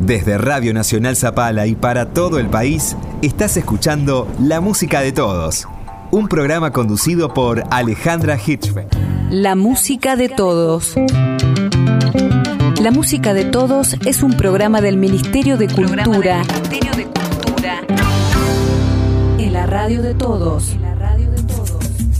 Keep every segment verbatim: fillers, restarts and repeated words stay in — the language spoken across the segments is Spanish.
Desde Radio Nacional Zapala y para todo el país, estás escuchando La Música de Todos, un programa conducido por Alejandra Hirschfeld. La Música de Todos. La Música de Todos es un programa del Ministerio de Cultura. Ministerio de Cultura. En la radio de todos. En la radio de todos.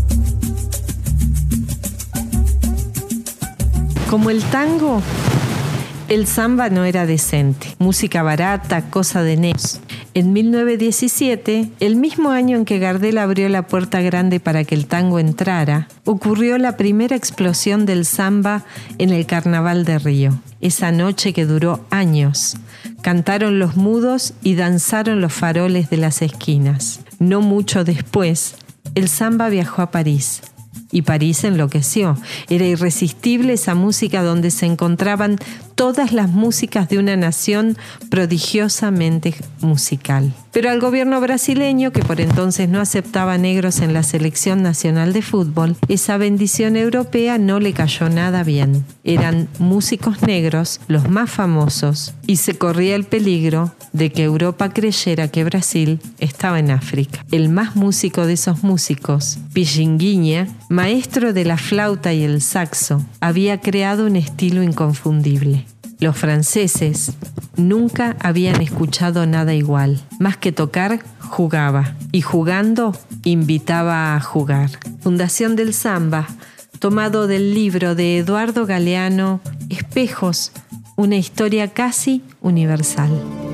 Como el tango, el samba no era decente. Música barata, cosa de negros. En mil novecientos diecisiete, el mismo año en que Gardel abrió la puerta grande para que el tango entrara, ocurrió la primera explosión del samba en el Carnaval de Río. Esa noche que duró años, cantaron los mudos y danzaron los faroles de las esquinas. No mucho después, el samba viajó a París. Y París enloqueció. Era irresistible esa música donde se encontraban todas las músicas de una nación prodigiosamente musical. Pero al gobierno brasileño, que por entonces no aceptaba negros en la selección nacional de fútbol, esa bendición europea no le cayó nada bien. Eran músicos negros los más famosos y se corría el peligro de que Europa creyera que Brasil estaba en África. El más músico de esos músicos, Pichinguinha, maestro de la flauta y el saxo, había creado un estilo inconfundible. Los franceses nunca habían escuchado nada igual. Más que tocar, jugaba. Y jugando, invitaba a jugar. Fundación del Samba, tomado del libro de Eduardo Galeano, Espejos, una historia casi universal.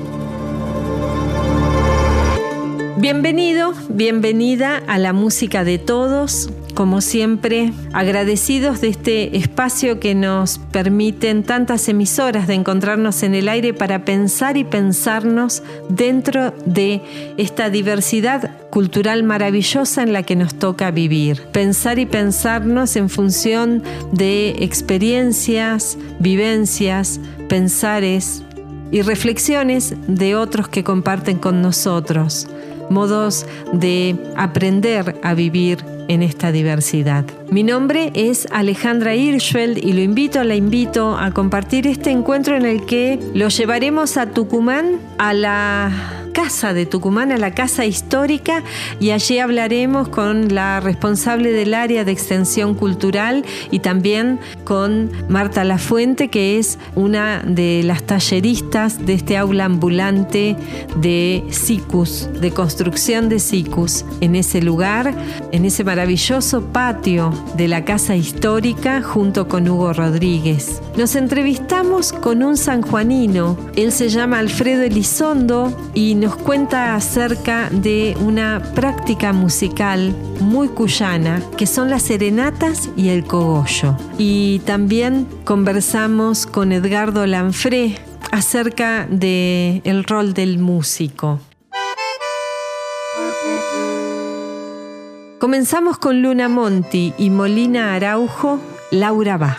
Bienvenido, bienvenida a La Música de Todos. Como siempre, agradecidos de este espacio que nos permiten tantas emisoras de encontrarnos en el aire para pensar y pensarnos dentro de esta diversidad cultural maravillosa en la que nos toca vivir. Pensar y pensarnos en función de experiencias, vivencias, pensares y reflexiones de otros que comparten con nosotros. Modos de aprender a vivir en esta diversidad. Mi nombre es Alejandra Hirschfeld y lo invito, la invito a compartir este encuentro en el que lo llevaremos a Tucumán, a la casa de Tucumán, a la casa histórica, y allí hablaremos con la responsable del área de extensión cultural y también con Marta Lafuente, que es una de las talleristas de este aula ambulante de SICUS, de construcción de SICUS, en ese lugar, en ese maravilloso patio de la casa histórica, junto con Hugo Rodríguez. Nos entrevistamos con un sanjuanino. Él se llama Alfredo Elizondo y nos cuenta acerca de una práctica musical muy cuyana, que son las serenatas y el cogollo. Y también conversamos con Edgardo Lanfré acerca del rol del músico. Comenzamos con Luna Monti y Molina Araujo, Laura va.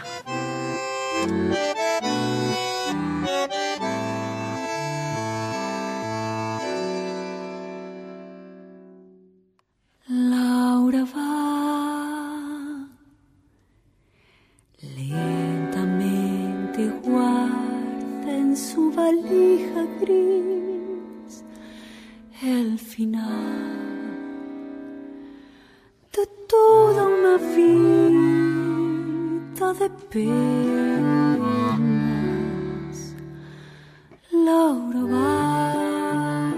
Laura va, lentamente guarda en su valija gris el final de toda una vida de penas. Laura va,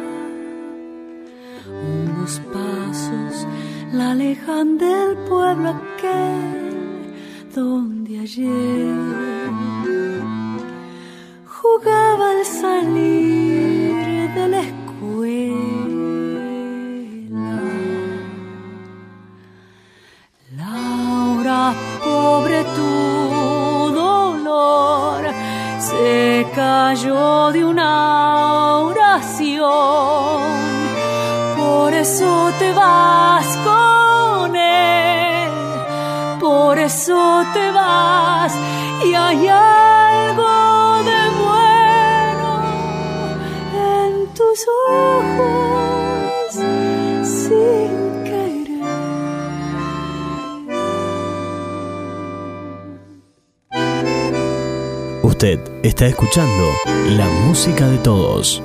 unos pasos la alejan del pueblo aquel donde ayer jugaba al salir de la escuela. Laura, pobre tu dolor, se cayó de una oración. Por eso te vas con él, por eso te vas, y hay algo de bueno en tus ojos sin querer. Usted está escuchando la música de todos.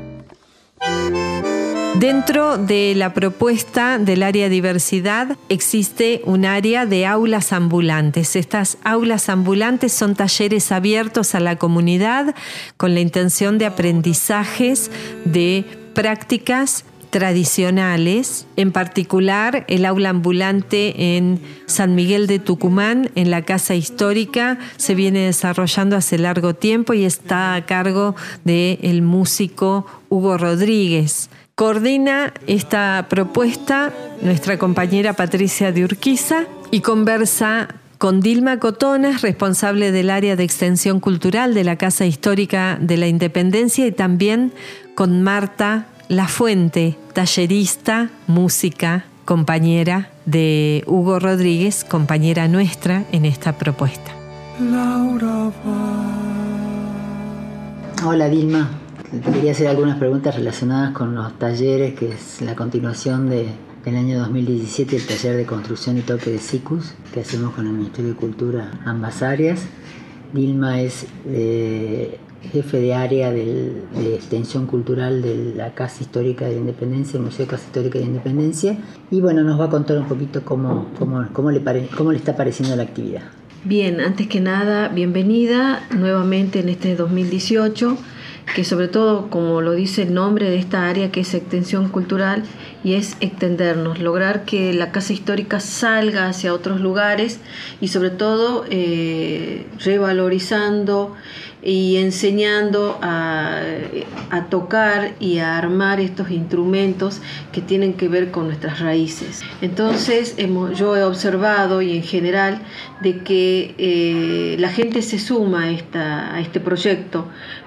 Dentro de la propuesta del área diversidad existe un área de aulas ambulantes. Estas aulas ambulantes son talleres abiertos a la comunidad con la intención de aprendizajes de prácticas tradicionales, en particular el aula ambulante en San Miguel de Tucumán, en la Casa Histórica, se viene desarrollando hace largo tiempo y está a cargo del músico Hugo Rodríguez. Coordina esta propuesta nuestra compañera Patricia de Urquiza y conversa con Dilma Cotonas, responsable del área de extensión cultural de la Casa Histórica de la Independencia, y también con Marta Lafuente, tallerista, música, compañera de Hugo Rodríguez, compañera nuestra en esta propuesta. Hola Dilma, te quería hacer algunas preguntas relacionadas con los talleres, que es la continuación de, del año dos mil diecisiete, el taller de construcción y toque de SICUS que hacemos con el Ministerio de Cultura, ambas áreas. Dilma es eh, jefe de área del, de extensión cultural de la Casa Histórica de la Independencia, el Museo de Casa Histórica de la Independencia, y bueno, nos va a contar un poquito cómo, cómo, cómo, le, pare, cómo le está pareciendo la actividad. Bien, antes que nada, bienvenida nuevamente en este dos mil dieciocho, que sobre todo, como lo dice el nombre de esta área, que es extensión cultural, y es extendernos, lograr que la Casa Histórica salga hacia otros lugares y sobre todo eh, revalorizando y enseñando a, a tocar y a armar estos instrumentos que tienen que ver con nuestras raíces. Entonces hemos, yo he observado, y en general, de que eh, la gente se suma a, esta, a este proyecto,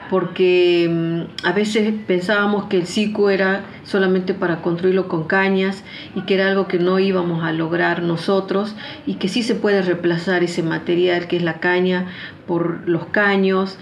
porque um, a veces pensábamos que el SICU era solamente para construirlo con cañas y que era algo que no íbamos a lograr nosotros, y que sí se puede reemplazar ese material que es la caña por los caños,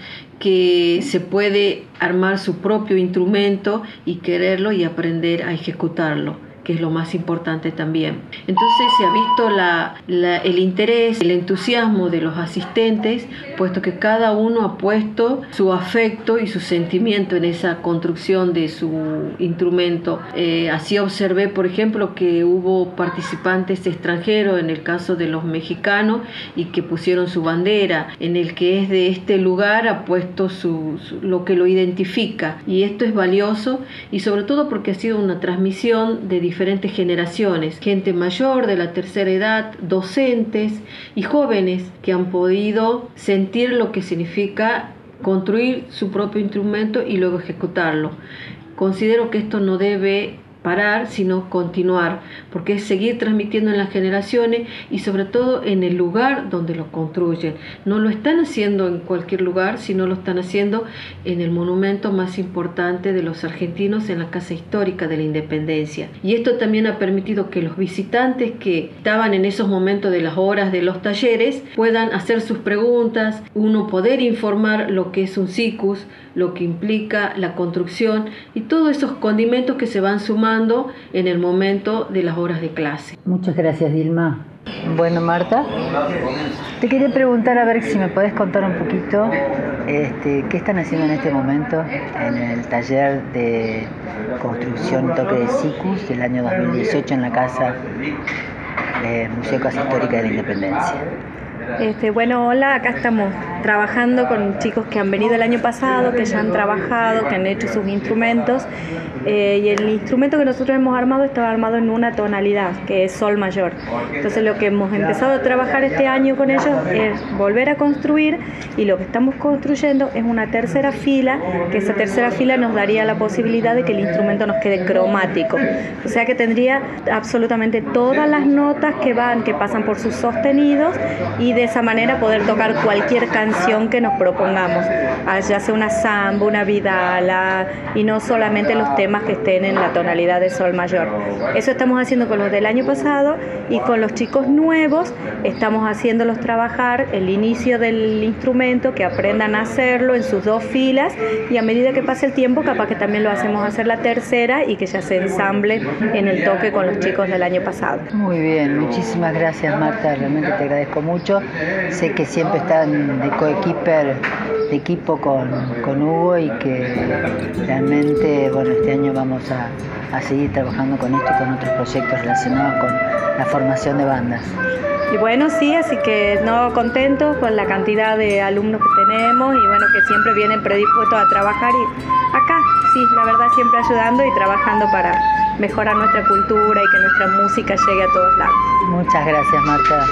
que se puede armar su propio instrumento y quererlo y aprender a ejecutarlo, que es lo más importante también. Entonces se ha visto la, la, el interés, el entusiasmo de los asistentes, puesto que cada uno ha puesto su afecto y su sentimiento en esa construcción de su instrumento. Eh, así observé, por ejemplo, que hubo participantes extranjeros, en el caso de los mexicanos, y que pusieron su bandera, en el que es de este lugar ha puesto su, su, lo que lo identifica, y esto es valioso, y sobre todo porque ha sido una transmisión de diferentes generaciones, gente mayor, de la tercera edad, docentes y jóvenes que han podido sentir lo que significa construir su propio instrumento y luego ejecutarlo. Considero que esto no debe parar, sino continuar, porque es seguir transmitiendo en las generaciones y sobre todo en el lugar donde lo construyen. No lo están haciendo en cualquier lugar, sino lo están haciendo en el monumento más importante de los argentinos, en la Casa Histórica de la Independencia. Y esto también ha permitido que los visitantes que estaban en esos momentos de las horas de los talleres puedan hacer sus preguntas, uno poder informar lo que es un SICUS, lo que implica la construcción y todos esos condimentos que se van sumando en el momento de las horas de clase. Muchas gracias, Dilma. Bueno, Marta, te quería preguntar a ver si me podés contar un poquito este, qué están haciendo en este momento en el taller de construcción y toque de SICUS del año dos mil dieciocho en la Casa eh, Museo Casa Histórica de la Independencia. Este, bueno, hola, acá estamos trabajando con chicos que han venido el año pasado, que ya han trabajado, que han hecho sus instrumentos, eh, y el instrumento que nosotros hemos armado estaba armado en una tonalidad, que es sol mayor. Entonces lo que hemos empezado a trabajar este año con ellos es volver a construir, y lo que estamos construyendo es una tercera fila, que esa tercera fila nos daría la posibilidad de que el instrumento nos quede cromático, o sea que tendría absolutamente todas las notas que van, que pasan por sus sostenidos, y de esa manera poder tocar cualquier canción que nos propongamos, ya sea una samba, una vidala, y no solamente los temas que estén en la tonalidad de sol mayor. Eso estamos haciendo con los del año pasado, y con los chicos nuevos estamos haciéndolos trabajar el inicio del instrumento, que aprendan a hacerlo en sus dos filas, y a medida que pase el tiempo capaz que también lo hacemos hacer la tercera y que ya se ensamble en el toque con los chicos del año pasado. Muy bien, muchísimas gracias, Marta, realmente te agradezco mucho. Sé que siempre están de coequiper de equipo con, con Hugo y que realmente, bueno, este año vamos a, a seguir trabajando con esto y con otros proyectos relacionados con la formación de bandas. Y bueno, sí, así que no contentos con la cantidad de alumnos que tenemos y bueno, que siempre vienen predispuestos a trabajar y acá, sí, la verdad siempre ayudando y trabajando para mejorar nuestra cultura y que nuestra música llegue a todos lados. Muchas gracias, Marta.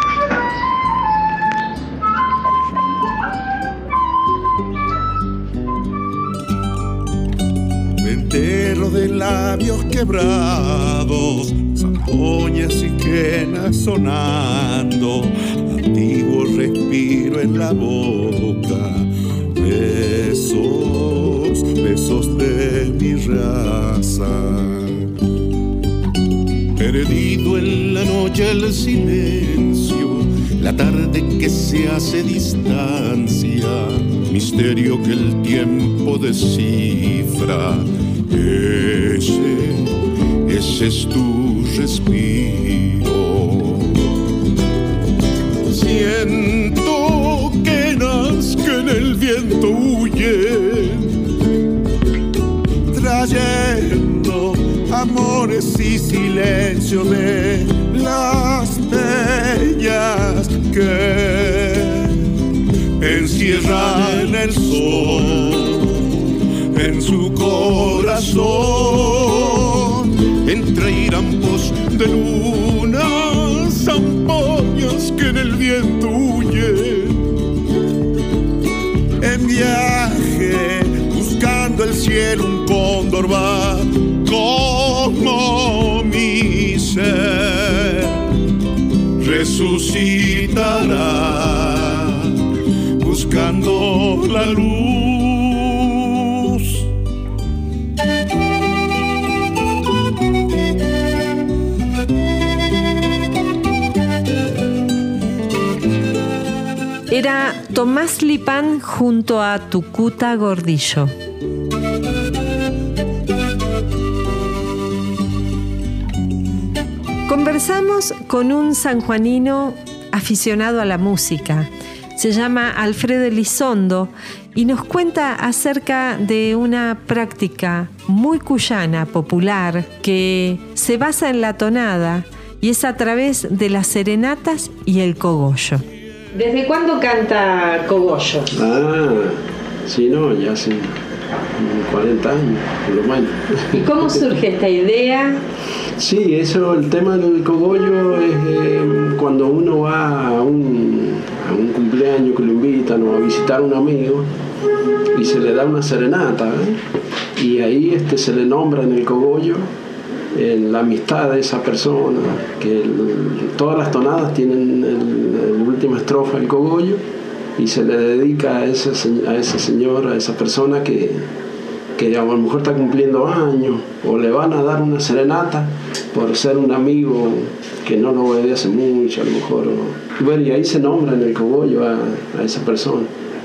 Me entero de labios quebrados, zampoñas y quenas sonando, antiguo respiro en la boca, besos, besos de mi raza. Perdido en la noche el silencio, la tarde que se hace distancia, misterio que el tiempo descifra. Ese, ese es tu respiro. Siento que nazca en el viento huye, trayendo amores y silencio de las bellas que encierran el sol en su corazón, entre hirampos de luna, zampoñas que en el viento huyen, en viaje buscando el cielo un cóndor va como mi ser resucitará buscando la luz. Era Tomás Lipán junto a Tucuta Gordillo. Conversamos con un sanjuanino aficionado a la música. Se llama Alfredo Elizondo y nos cuenta acerca de una práctica muy cuyana, popular, que se basa en la tonada y es a través de las serenatas y el cogollo. ¿Desde cuándo canta cogollo? Ah, sí, no, ya hace cuarenta años, por lo menos. ¿Y cómo surge esta idea? Sí, eso, el tema del cogollo es eh, cuando uno va a un, a un cumpleaños que lo invitan o a visitar a un amigo y se le da una serenata, ¿eh? Y ahí este, se le nombra en el cogollo en la amistad de esa persona, que el, todas las tonadas tienen la última estrofa del cogollo y se le dedica a ese, a ese señor, a esa persona que, que a lo mejor está cumpliendo años o le van a dar una serenata por ser un amigo que no lo ve de hace mucho a lo mejor. O, bueno, y ahí se nombra en el cogollo a, a esa persona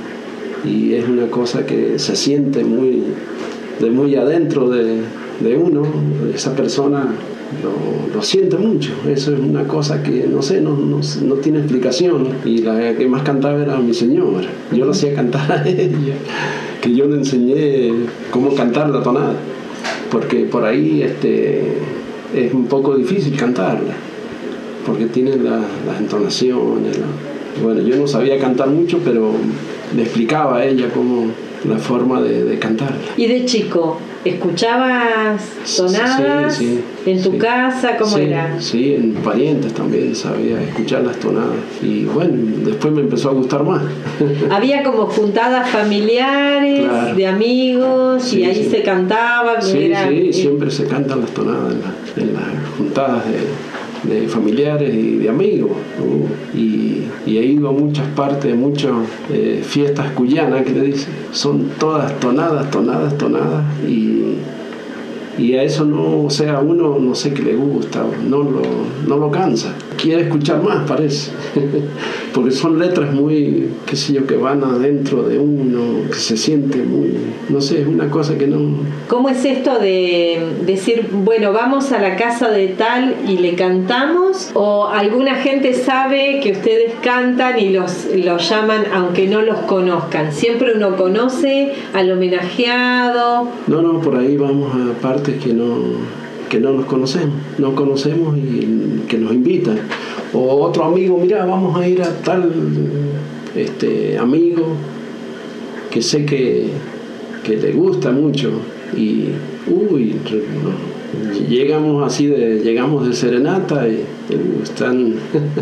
y es una cosa que se siente muy, de muy adentro de de uno, esa persona lo, lo siente mucho. Eso es una cosa que no sé, no, no, no tiene explicación. Y la que más cantaba era mi señora. Yo lo hacía cantar a ella, que yo le enseñé cómo cantar la tonada, porque por ahí este, es un poco difícil cantarla, porque tiene la, las entonaciones. La, bueno, yo no sabía cantar mucho, pero le explicaba a ella cómo la forma de, de cantarla. ¿Y de chico escuchabas tonadas? Sí, sí, en tu sí. casa? ¿Cómo sí, era? Sí, en parientes también sabía escuchar las tonadas. Y bueno, después me empezó a gustar más. Había como juntadas familiares, claro, de amigos, sí, y ahí sí se cantaba. Sí, era... sí, siempre se cantan las tonadas en, la, en las juntadas de, de familiares y de amigos, ¿no? Y, y he ido a muchas partes, muchas eh, fiestas cuyanas que le dicen. Son todas tonadas, tonadas, tonadas. Y, Y a eso no, o sea, uno no sé qué le gusta, no lo, no lo cansa. Quiere escuchar más, parece. Porque son letras muy, qué sé yo, que van adentro de uno, que se siente muy, no sé, es una cosa que no... ¿Cómo es esto de decir, bueno, vamos a la casa de tal y le cantamos? ¿O alguna gente sabe que ustedes cantan y los, los llaman aunque no los conozcan? ¿Siempre uno conoce al homenajeado? No, no, por ahí vamos a partes que no, que no nos conocemos, no conocemos y que nos invitan. O otro amigo, mira, vamos a ir a tal este, amigo que sé que, que le gusta mucho y uy, no, llegamos así de, llegamos de serenata y uh, están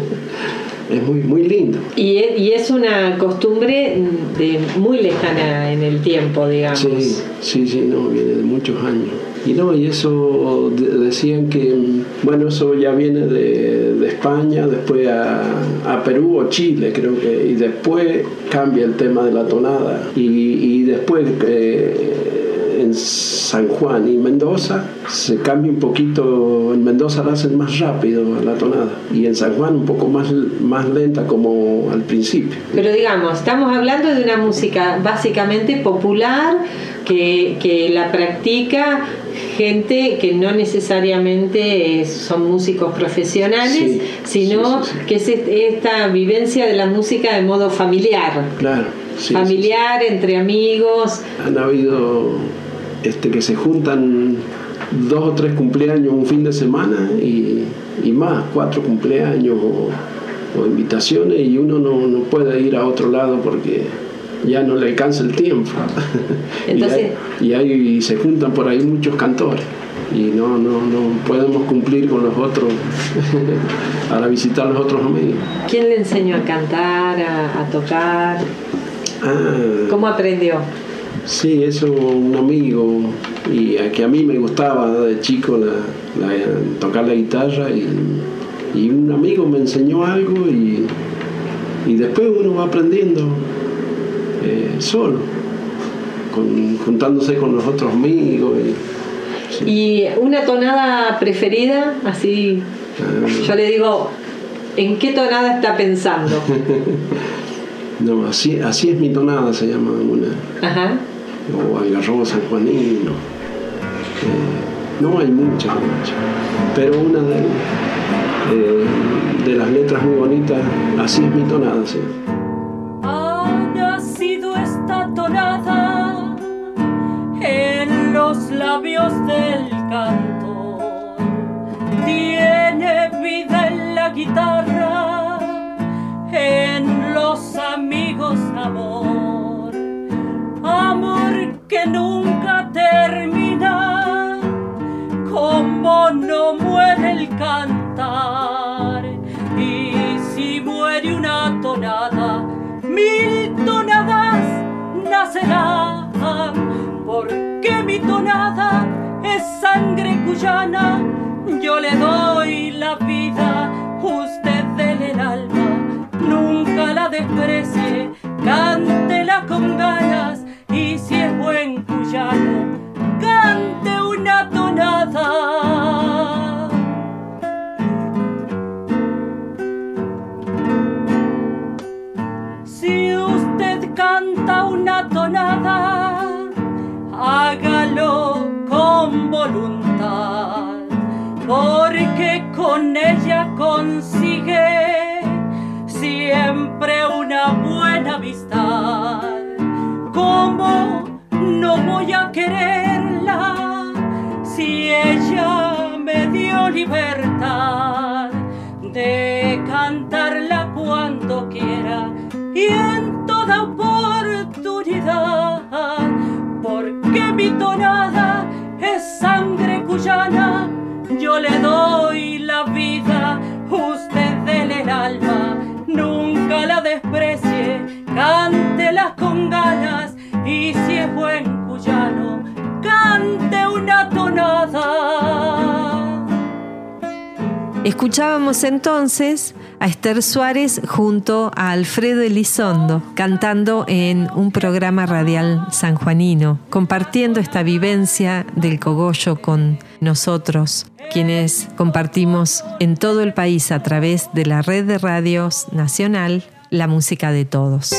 es muy, muy lindo. Y es, y es una costumbre de muy lejana en el tiempo, digamos. Sí, sí, sí, no, viene de muchos años. Y no, y eso de, decían que, bueno, eso ya viene de, de España, después a, a Perú o Chile, creo que, y después cambia el tema de la tonada. Y, y después eh, en San Juan y Mendoza se cambia un poquito, en Mendoza la hacen más rápido la tonada, y en San Juan un poco más, más lenta como al principio. Pero digamos, estamos hablando de una música básicamente popular, que, que la practica gente que no necesariamente son músicos profesionales, sí, sino sí, sí, sí. que es esta vivencia de la música de modo familiar. Claro, sí, familiar, sí, sí. entre amigos. Han habido este, que se juntan dos o tres cumpleaños un fin de semana y, y más, cuatro cumpleaños o, o invitaciones, y uno no, no puede ir a otro lado porque ya no le alcanza el tiempo. Entonces, y, hay, y hay, se juntan por ahí muchos cantores y no, no, no podemos cumplir con los otros para visitar a los otros amigos. ¿Quién le enseñó a cantar, a, a tocar? Ah, ¿Cómo aprendió? Sí, eso un amigo, y a que a mí me gustaba de chico la, la, tocar la guitarra, y, y un amigo me enseñó algo, y, y después uno va aprendiendo Eh, solo, con, juntándose con los otros amigos. Y, sí. ¿Y una tonada preferida? Así, ah. yo le digo, ¿en qué tonada está pensando? No, así, así es mi tonada, se llama una. Ajá. O Algarrobo sanjuanino. Eh, no hay muchas, muchas. Pero una de, eh, de las letras muy bonitas, así es mi tonada, sí. Tonada en los labios del cantor, tiene vida en la guitarra, en los amigos amor, amor que nunca termina, como no muere el cantar. Y si muere una tonada, mil tonadas nacerá, porque mi tonada es sangre cuyana. Yo le doy la vida, usted dele el alma, nunca la desprecie, cántela con ganas, y si es buen cuyano, cante una tonada. Si usted canta una tonada, hágalo con voluntad, porque con ella consigue siempre una buena amistad. ¿Cómo no voy a quererla si ella me dio libertad de cantarla cuando quiera y en toda oportunidad? Porque mi tonada es sangre cuyana, yo le doy la vida, usted dele el alma, nunca la desprecie, cántela con ganas, y si es buen cuyano, cante una tonada. Escuchábamos entonces a Esther Suárez junto a Alfredo Elizondo, cantando en un programa radial sanjuanino, compartiendo esta vivencia del cogollo con nosotros, quienes compartimos en todo el país a través de la red de radios nacional la música de todos.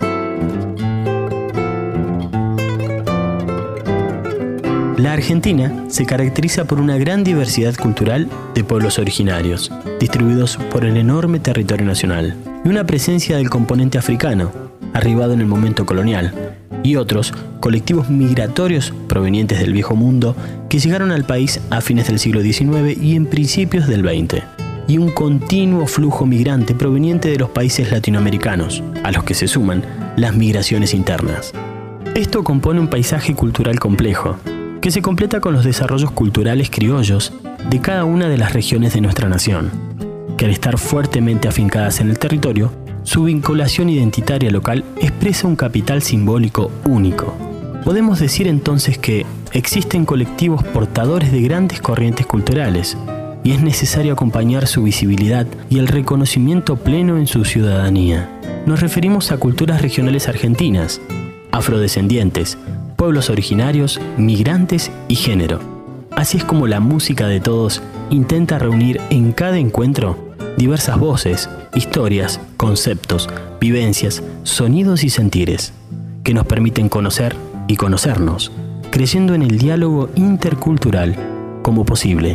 La Argentina se caracteriza por una gran diversidad cultural de pueblos originarios, distribuidos por el enorme territorio nacional, y una presencia del componente africano, arribado en el momento colonial, y otros colectivos migratorios provenientes del Viejo Mundo que llegaron al país a fines del siglo diecinueve y en principios del veinte, y un continuo flujo migrante proveniente de los países latinoamericanos, a los que se suman las migraciones internas. Esto compone un paisaje cultural complejo, que se completa con los desarrollos culturales criollos de cada una de las regiones de nuestra nación, que al estar fuertemente afincadas en el territorio, su vinculación identitaria local expresa un capital simbólico único. Podemos decir entonces que existen colectivos portadores de grandes corrientes culturales, y es necesario acompañar su visibilidad y el reconocimiento pleno en su ciudadanía. Nos referimos a culturas regionales argentinas, afrodescendientes, pueblos originarios, migrantes y género. Así es como la música de todos intenta reunir en cada encuentro diversas voces, historias, conceptos, vivencias, sonidos y sentires, que nos permiten conocer y conocernos, creyendo en el diálogo intercultural como posible.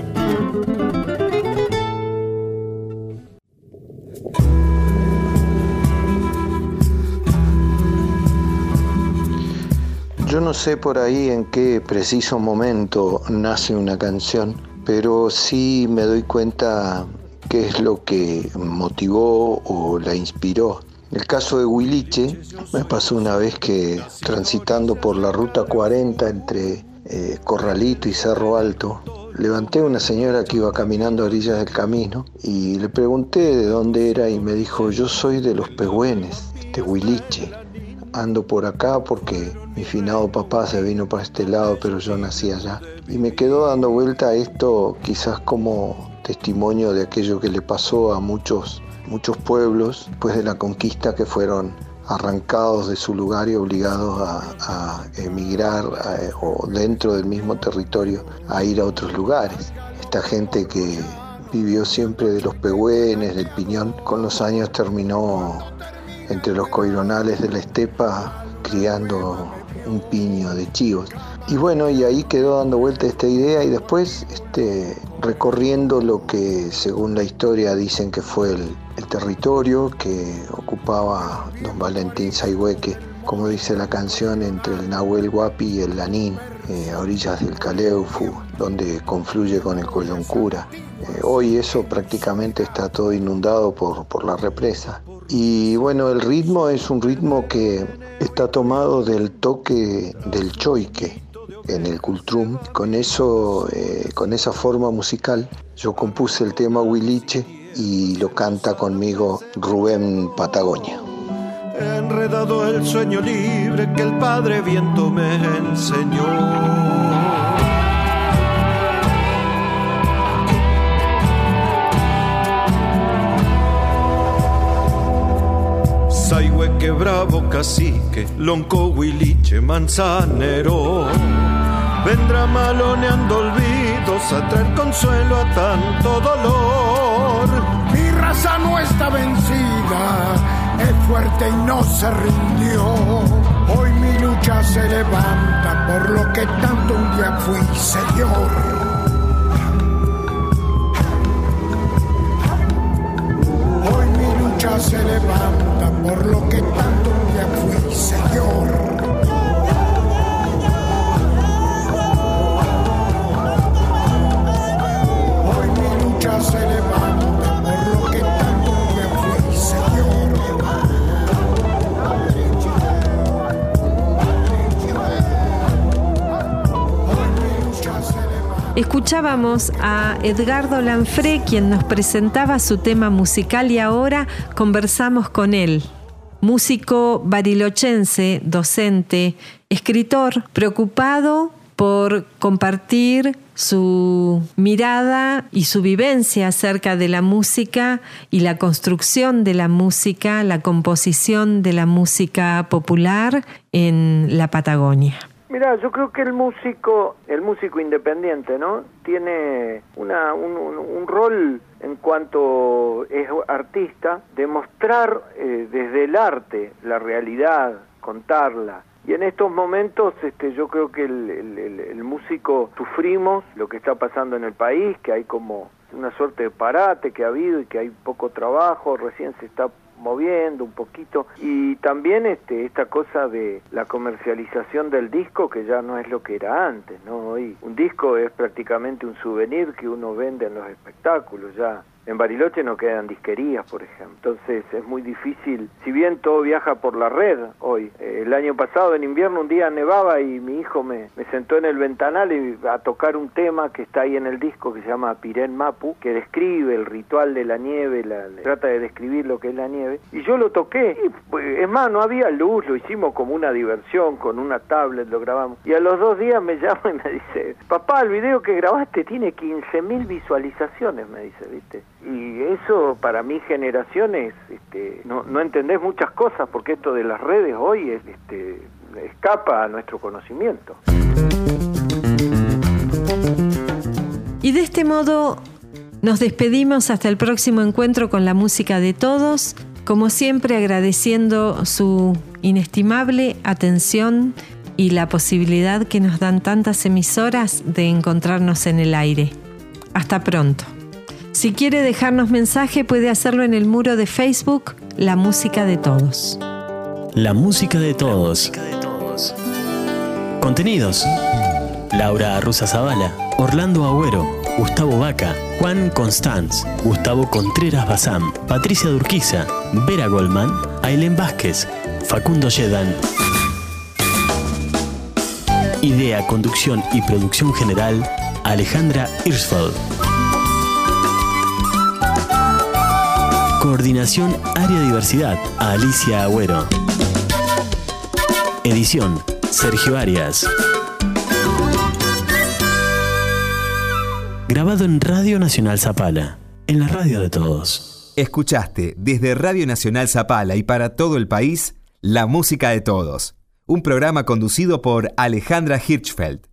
Yo no sé por ahí en qué preciso momento nace una canción, pero sí me doy cuenta qué es lo que motivó o la inspiró. En el caso de Huiliche, me pasó una vez que transitando por la ruta cuarenta entre eh, Corralito y Cerro Alto, levanté a una señora que iba caminando a orillas del camino y le pregunté de dónde era y me dijo: yo soy de los Pehuen, de Huiliche. Ando por acá porque mi finado papá se vino para este lado, pero yo nací allá. Y me quedó dando vuelta a esto quizás como testimonio de aquello que le pasó a muchos, muchos pueblos después de la conquista, que fueron arrancados de su lugar y obligados a, a emigrar a, o dentro del mismo territorio a ir a otros lugares. Esta gente que vivió siempre de los Pehuenes, del piñón, con los años terminó entre los coironales de la estepa criando un piño de chivos. Y bueno, y ahí quedó dando vuelta esta idea, y después este, recorriendo lo que según la historia dicen que fue el, el territorio que ocupaba don Valentín Sayhueque, como dice la canción, entre el Nahuel Huapi y el Lanín, eh, a orillas del Caleufu, donde confluye con el Coyoncura. Eh, hoy eso prácticamente está todo inundado por, por la represa. Y bueno, el ritmo es un ritmo que está tomado del toque del choique en el cultrum. Con eso, eh, con esa forma musical, yo compuse el tema Huiliche y lo canta conmigo Rubén Patagonia. Enredado el sueño libre que el padre viento me enseñó. Sayhueque bravo cacique, lonco Huiliche manzanero, vendrá maloneando olvidos a traer consuelo a tanto dolor. Mi raza no está vencida, es fuerte y no se rindió. Hoy mi lucha se levanta por lo que tanto un día fui, Señor. Hoy mi lucha se levanta por lo que tanto un día fui, Señor. Hoy mi lucha se levanta por lo que tanto un día fui, Señor. Escuchábamos a Edgardo Lanfré, quien nos presentaba su tema musical, y ahora conversamos con él. Músico barilochense, docente, escritor, preocupado por compartir su mirada y su vivencia acerca de la música y la construcción de la música, la composición de la música popular en la Patagonia. Mira, yo creo que el músico, el músico independiente, ¿no? Tiene una, un, un, un rol en cuanto es artista, de mostrar eh, desde el arte la realidad, contarla. Y en estos momentos este, yo creo que el, el, el, el músico sufrimos lo que está pasando en el país, que hay como una suerte de parate que ha habido y que hay poco trabajo, recién se está moviendo un poquito, y también este esta cosa de la comercialización del disco, que ya no es lo que era antes, ¿no? Hoy un disco es prácticamente un souvenir que uno vende en los espectáculos. Ya en Bariloche no quedan disquerías, por ejemplo. Entonces es muy difícil, si bien todo viaja por la red hoy. Eh, el año pasado en invierno un día nevaba y mi hijo me, me sentó en el ventanal y, a tocar un tema que está ahí en el disco que se llama Pirén Mapu, que describe el ritual de la nieve, la, la, trata de describir lo que es la nieve. Y yo lo toqué, y, pues, es más, no había luz, lo hicimos como una diversión, con una tablet lo grabamos. Y a los dos días me llama y me dice, papá, el video que grabaste tiene quince mil visualizaciones, me dice, ¿viste? Y eso para mi generación es, este, no, no entendés muchas cosas, porque esto de las redes hoy es, este, escapa a nuestro conocimiento. Y de este modo nos despedimos hasta el próximo encuentro con la música de todos, como siempre agradeciendo su inestimable atención y la posibilidad que nos dan tantas emisoras de encontrarnos en el aire. Hasta pronto. Si quiere dejarnos mensaje, puede hacerlo en el muro de Facebook, La Música de Todos. La Música de Todos. Contenidos: Laura Arruza Zavala, Orlando Agüero, Gustavo Vaca, Juan Constanz, Gustavo Contreras Bazán, Patricia Durquiza, Vera Goldman, Ailén Vázquez, Facundo Yedan. Idea, conducción y producción general, Alejandra Hirschfeld. Coordinación Área Diversidad, Alicia Agüero. Edición, Sergio Arias. Grabado en Radio Nacional Zapala, en la radio de todos. Escuchaste desde Radio Nacional Zapala y para todo el país, La Música de Todos. Un programa conducido por Alejandra Hirschfeld.